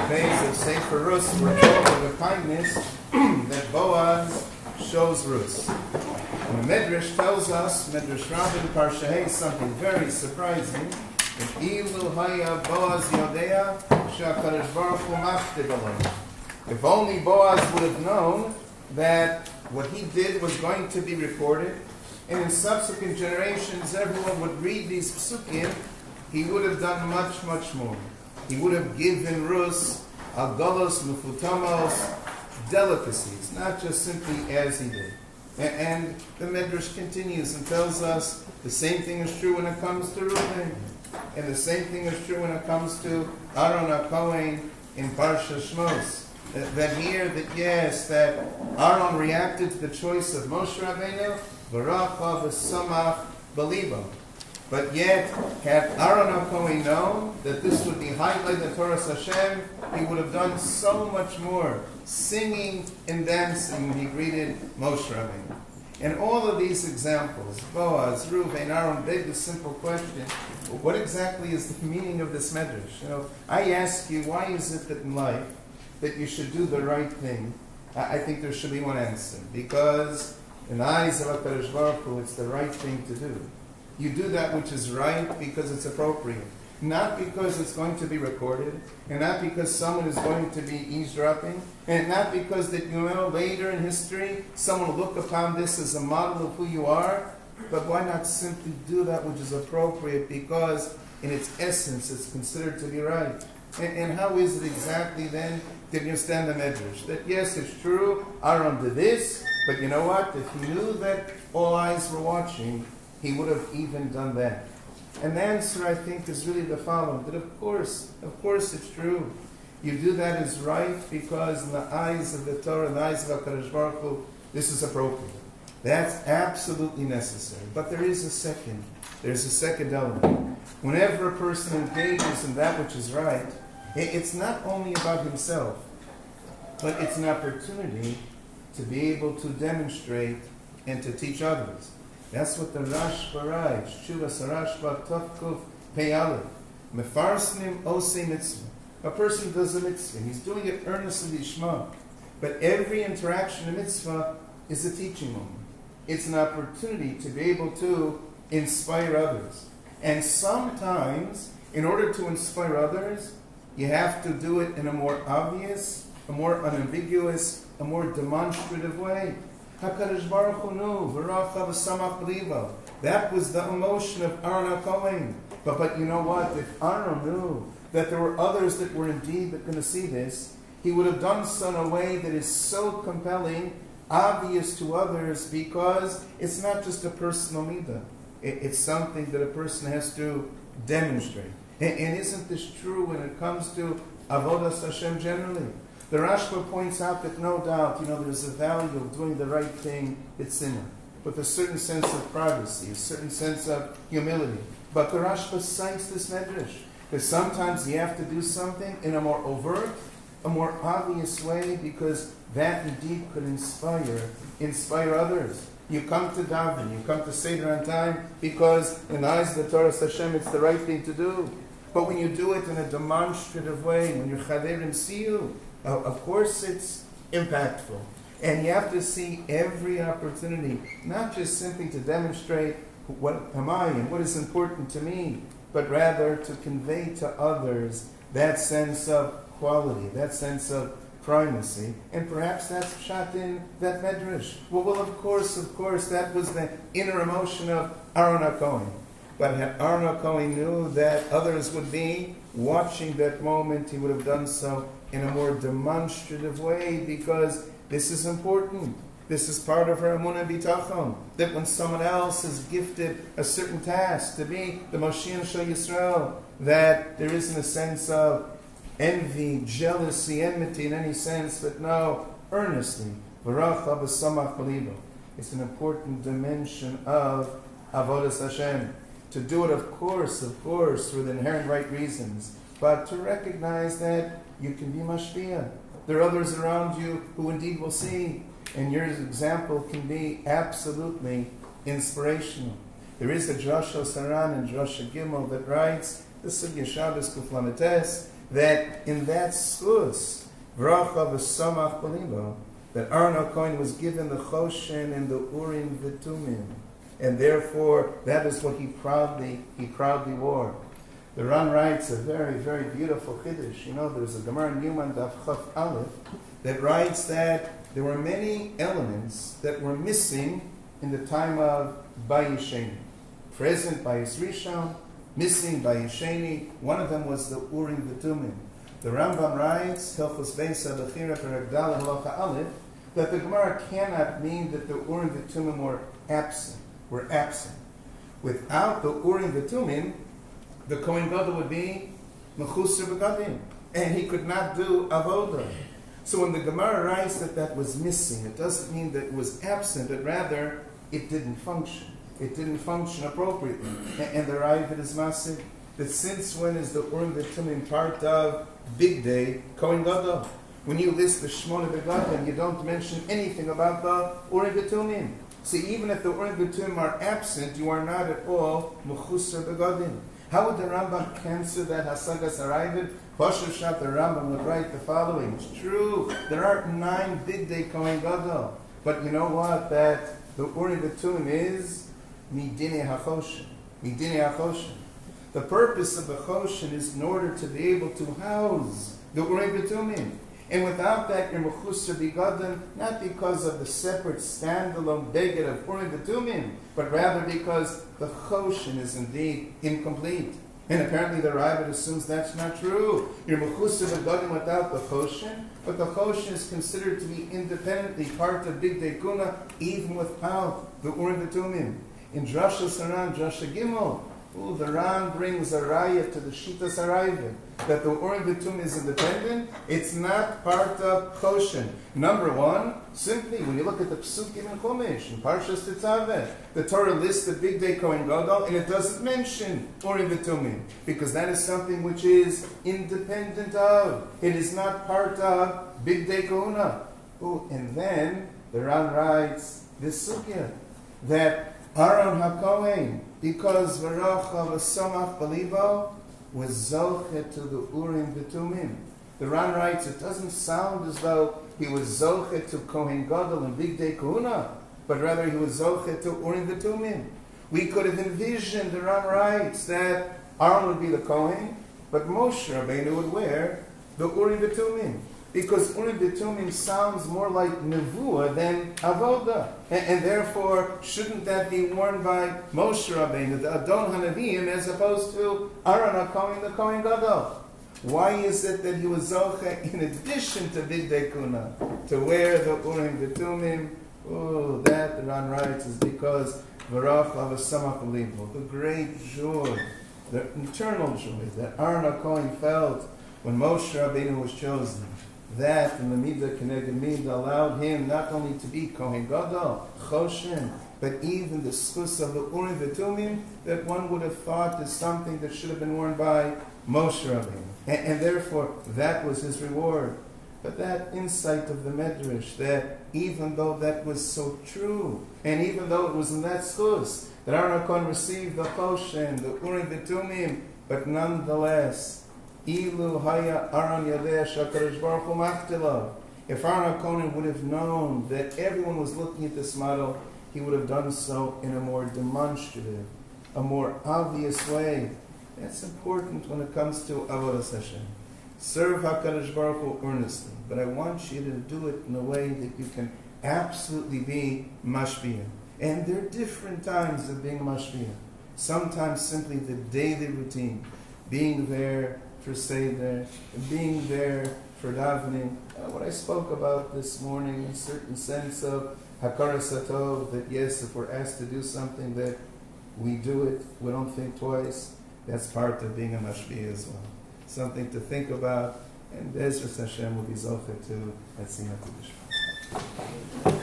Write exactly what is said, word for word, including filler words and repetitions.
Days of Sefer Rus, we're told of the kindness that Boaz shows Rus. And the Medrash tells us, Medrash Rabbah Parsha Hay, something very surprising. That Ilu Haya Boaz Yodea Shakadosh Baruch Hu Maftig Alon. If only Boaz would have known that what he did was going to be recorded, and in subsequent generations everyone would read these psukim, he would have done much, much more. He would have given Rus agalos mufutamos, delicacies, not just simply as he did. And the Medrash continues and tells us the same thing is true when it comes to Reuben, and the same thing is true when it comes to Aaron HaKohen in Parsha Shmos. That, that here, that yes, that Aaron reacted to the choice of Moshe Rabbeinu, V'racha v'samach b'libo. But yet, had Aaron HaKohen known that this would be highlighted in the Torah Hashem, he would have done so much more, singing and dancing when he greeted Moshe Rabbeinu. And all of these examples, Boaz, Reuven, Aaron, beg the simple question, what exactly is the meaning of this medrash? You know, I ask you, why is it that in life that you should do the right thing? I think there should be one answer. Because in the eyes of HaKadosh Baruch Hu, it's the right thing to do. You do that which is right because it's appropriate. Not because it's going to be recorded, and not because someone is going to be eavesdropping, and not because that, you know, later in history, someone will look upon this as a model of who you are, but why not simply do that which is appropriate because in its essence it's considered to be right? And, and how is it exactly then that you understand the medrash? That yes, it's true, Aaron did this, but you know what? If he knew that all eyes were watching, he would have even done that. And the answer, I think, is really the following, that of course, of course it's true. You do that is right because in the eyes of the Torah, in the eyes of HaKadosh Baruch Hu, this is appropriate. That's absolutely necessary. But there is a second, there's a second element. Whenever a person engages in that which is right, it's not only about himself, but it's an opportunity to be able to demonstrate and to teach others. That's what the Rashba writes. Shuvas Rashba Tovkuf Pei Aleph. Mefarsnim Osei Mitzvah. A person does a mitzvah. He's doing it earnestly Shema. But every interaction in mitzvah is a teaching moment. It's an opportunity to be able to inspire others. And sometimes, in order to inspire others, you have to do it in a more obvious, a more unambiguous, a more demonstrative way. HaKadosh Baruch Hu knew, V'racha v'samach b'libo. That was the emotion of Aaron HaKohen. But, but you know what? If Aaron knew that there were others that were indeed going to see this, he would have done so in a way that is so compelling, obvious to others, because it's not just a personal midah. It, it's something that a person has to demonstrate. And, and isn't this true when it comes to Avodas Hashem generally? The Rashba points out that no doubt, you know, there's a value of doing the right thing, it's in it, with a certain sense of privacy, a certain sense of humility. But the Rashba cites this medrash, that sometimes you have to do something in a more overt, a more obvious way, because that indeed could inspire, inspire others. You come to daven, you come to Seder on time, because in the eyes of the Torah Hashem, it's the right thing to do. But when you do it in a demonstrative way, when your chaverim see you, Uh, of course it's impactful. And you have to see every opportunity, not just simply to demonstrate what am I and what is important to me, but rather to convey to others that sense of quality, that sense of primacy. And perhaps that's shot in that medrash. Well, well, of course, of course, that was the inner emotion of Aaron HaKohen. But had Aaron HaKohen knew that others would be watching that moment, he would have done so in a more demonstrative way, because this is important. This is part of our emunah bitachon, that when someone else is gifted a certain task to be the Moshiach Shel Yisrael, that there isn't a sense of envy, jealousy, enmity in any sense, but no, earnestly, v'racha v'samach b'libo. It's an important dimension of Avodas Hashem. To do it, of course, of course, for the inherent right reasons, but to recognize that you can be mashpia. There are others around you who indeed will see, and your example can be absolutely inspirational. There is a Drasha Saran and Drasha Gimel that writes, the Sugya Shabbos Kuflamites, that in that schus, V'racha v'samach b'libo, that Aaron HaKohen was given the Choshen and the Urim v'Tumim, and therefore that is what he proudly he proudly wore. The Ran writes a very, very beautiful Chiddush. You know, there's a Gemara in Yuman Daf Chaf Aleph that writes that there were many elements that were missing in the time of Bayis present Bayis Rishon, missing Bayis Sheni. One of them was the Urim v'Tumim. The Rambam writes, Hilchos Beisa Bechira Peragdal Halacha Aleph, that the Gemara cannot mean that the Urim v'Tumim were absent. Were absent. Without the Urim v'Tumim, the Kohen Gadol would be Mechusar B'Gadim, and he could not do Avodah. So when the Gemara writes that that was missing, it doesn't mean that it was absent, but rather it didn't function. It didn't function appropriately. And, and the Ravid is massive that since when is the Urim v'Tumim part of Big Day Kohen Gadol? When you list the Shmona Begadim, you don't mention anything about the Urim v'Tumim. So even if the Urim v'Tumim are absent, you are not at all Mechusar Begadim. How would the Rambam cancel that Hasagas Aravid? Pashup Shat, the Rambam would write the following. It's true, there are nine Big Day Kohen Gadol. But you know what? That the Urim v'Tumim is Midinei HaChoshen. Midinei HaChoshen. The purpose of the Choshen is in order to be able to house the Urim v'Tumim. And without that, you're Mechusar B'Gadim, not because of the separate standalone beged of Urim v'Tumim, but rather because the Choshen is indeed incomplete. And apparently the Ravid assumes that's not true. You're Mechusar B'Gadim without the Choshen, but the Choshen is considered to be independently part of Big Day Kuna, even without the Urim v'Tumim. In Drasha Saran, Drasha Gimel, ooh, the Ran brings a raya to the Shita Sarayvin, that the Urim v'Tumim is independent. It's not part of Choshen. Number one, simply when you look at the Psukim in Chumash, in Parshas Tetzaveh, the Torah lists the Big Day Kohen Gadol, and it doesn't mention Urim v'Tumim, because that is something which is independent of. It is not part of Big Day Kohuna. Ooh, and then the Ran writes this sugya, that Aaron HaKohen, because V'racha v'samach b'libo, was zochet to the Urim v'Tumim. The Ran writes, it doesn't sound as though he was zochet to Kohen Gadol and Big Day Kohuna, but rather he was zochet to Urim v'Tumim. We could have envisioned, the Ran writes, that Aaron would be the Kohen, but Moshe Rabbeinu would wear the Urim v'Tumim. Because Urim v'Tumim sounds more like Nevuah than Avodah. And, and therefore, shouldn't that be worn by Moshe Rabbeinu, the Adon HaNaviim, as opposed to Aaron HaKohen, the Kohen Gadol? Why is it that he was Zoche, in addition to Big Day Kuna, to wear the Urim v'Tumim? Oh, that, the Ran writes, is because V'rach L'Avasamach B'Libo, the great joy, the eternal joy that Aaron HaKohen felt when Moshe Rabbeinu was chosen. That and the Midah Keneged Midah allowed him not only to be Kohen Gadol, Choshen, but even the schus of the Urim v'Tumim that one would have thought is something that should have been worn by Moshe Rabbeinu. And, and therefore, that was his reward. But that insight of the Medrash, that even though that was so true, and even though it was in that schus, that Aaron HaKohen received the Choshen, the Urim v'Tumim, but nonetheless, Ilu haya Aaron yadeh shakadosh baruch hu machtilav. If Aaron HaKohen would have known that everyone was looking at this model, he would have done so in a more demonstrative, a more obvious way. That's important when it comes to Avodas Hashem. Serve HaKadosh Baruch Hu earnestly, but I want you to do it in a way that you can absolutely be mashpia. And there are different times of being mashpia. Sometimes simply the daily routine, being there for Seder, being there for davening. Uh, what I spoke about this morning, in a certain sense of Hakaras Hatov, that yes, if we're asked to do something, that we do it, we don't think twice. That's part of being a mashpia as well. Something to think about, and Bezras Hashem will be zochet to at Simchat Torah.